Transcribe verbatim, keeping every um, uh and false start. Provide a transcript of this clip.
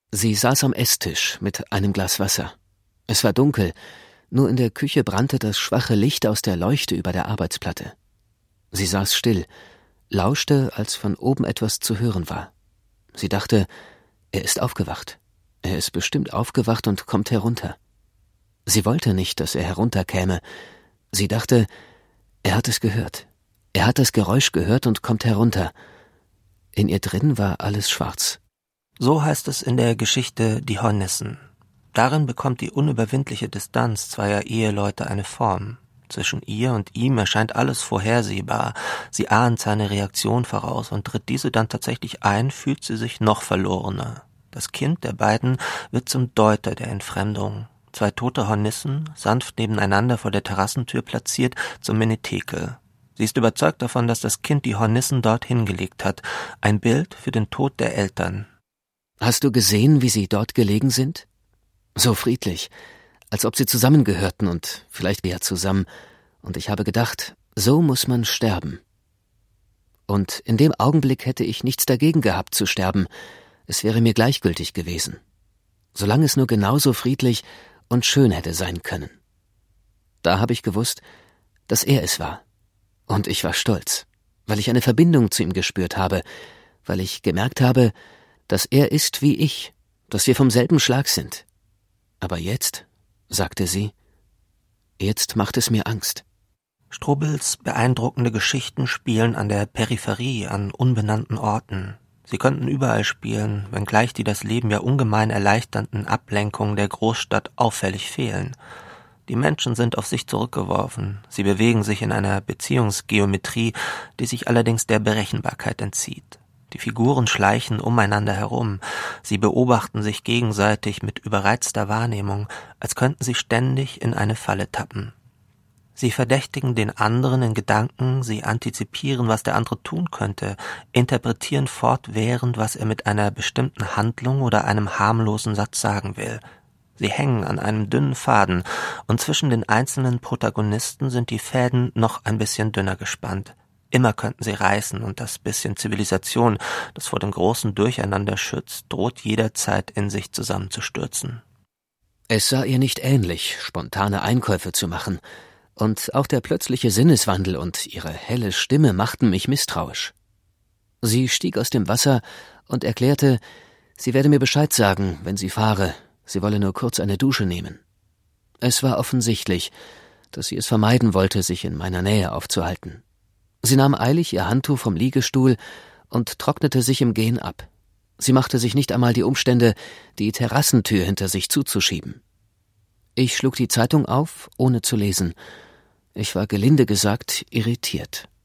Sie saß am Esstisch mit einem Glas Wasser. Es war dunkel, nur in der Küche brannte das schwache Licht aus der Leuchte über der Arbeitsplatte. Sie saß still, lauschte, als von oben etwas zu hören war. Sie dachte, er ist aufgewacht. Er ist bestimmt aufgewacht und kommt herunter. Sie wollte nicht, dass er herunterkäme. Sie dachte, er hat es gehört. Er hat das Geräusch gehört und kommt herunter. In ihr drin war alles schwarz. So heißt es in der Geschichte Die Hornissen. Darin bekommt die unüberwindliche Distanz zweier Eheleute eine Form. Zwischen ihr und ihm erscheint alles vorhersehbar. Sie ahnt seine Reaktion voraus und tritt diese dann tatsächlich ein, fühlt sie sich noch verlorener. Das Kind der beiden wird zum Deuter der Entfremdung. Zwei tote Hornissen, sanft nebeneinander vor der Terrassentür platziert, zum Menetekel. Sie ist überzeugt davon, dass das Kind die Hornissen dort hingelegt hat. Ein Bild für den Tod der Eltern. Hast du gesehen, wie sie dort gelegen sind? So friedlich, als ob sie zusammengehörten und vielleicht wir zusammen. Und ich habe gedacht, so muss man sterben. Und in dem Augenblick hätte ich nichts dagegen gehabt zu sterben. Es wäre mir gleichgültig gewesen. Solange es nur genauso friedlich und schön hätte sein können. Da habe ich gewusst, dass er es war. Und ich war stolz, weil ich eine Verbindung zu ihm gespürt habe, weil ich gemerkt habe, dass er ist wie ich, dass wir vom selben Schlag sind. Aber jetzt, sagte sie, jetzt macht es mir Angst. Strubels beeindruckende Geschichten spielen an der Peripherie, an unbenannten Orten. Sie könnten überall spielen, wenngleich die das Leben ja ungemein erleichternden Ablenkungen der Großstadt auffällig fehlen. Die Menschen sind auf sich zurückgeworfen, sie bewegen sich in einer Beziehungsgeometrie, die sich allerdings der Berechenbarkeit entzieht. Die Figuren schleichen umeinander herum, sie beobachten sich gegenseitig mit überreizter Wahrnehmung, als könnten sie ständig in eine Falle tappen. Sie verdächtigen den anderen in Gedanken, sie antizipieren, was der andere tun könnte, interpretieren fortwährend, was er mit einer bestimmten Handlung oder einem harmlosen Satz sagen will. Sie hängen an einem dünnen Faden, und zwischen den einzelnen Protagonisten sind die Fäden noch ein bisschen dünner gespannt. Immer könnten sie reißen, und das bisschen Zivilisation, das vor dem großen Durcheinander schützt, droht jederzeit in sich zusammenzustürzen. Es sah ihr nicht ähnlich, spontane Einkäufe zu machen, und auch der plötzliche Sinneswandel und ihre helle Stimme machten mich misstrauisch. Sie stieg aus dem Wasser und erklärte, sie werde mir Bescheid sagen, wenn sie fahre, sie wolle nur kurz eine Dusche nehmen. Es war offensichtlich, dass sie es vermeiden wollte, sich in meiner Nähe aufzuhalten. Sie nahm eilig ihr Handtuch vom Liegestuhl und trocknete sich im Gehen ab. Sie machte sich nicht einmal die Umstände, die Terrassentür hinter sich zuzuschieben. Ich schlug die Zeitung auf, ohne zu lesen. Ich war gelinde gesagt irritiert.